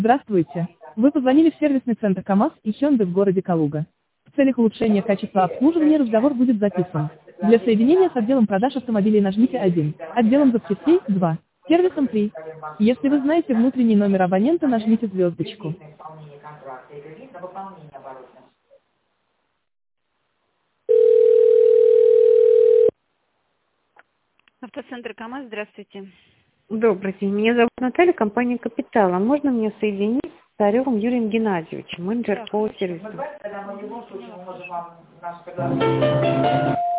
Здравствуйте. Вы позвонили в сервисный центр КАМАЗ и Hyundai в городе Калуга. В целях улучшения качества обслуживания разговор будет записан. Для соединения с отделом продаж автомобилей нажмите 1, отделом запчастей 2, сервисом 3. Если вы знаете внутренний номер абонента, нажмите звездочку. Автоцентр КАМАЗ, здравствуйте. Добрый день. Меня зовут Наталья, компания «Капитал». А можно мне соединить с Царевым Юрием Геннадьевичем, менеджер по сервису?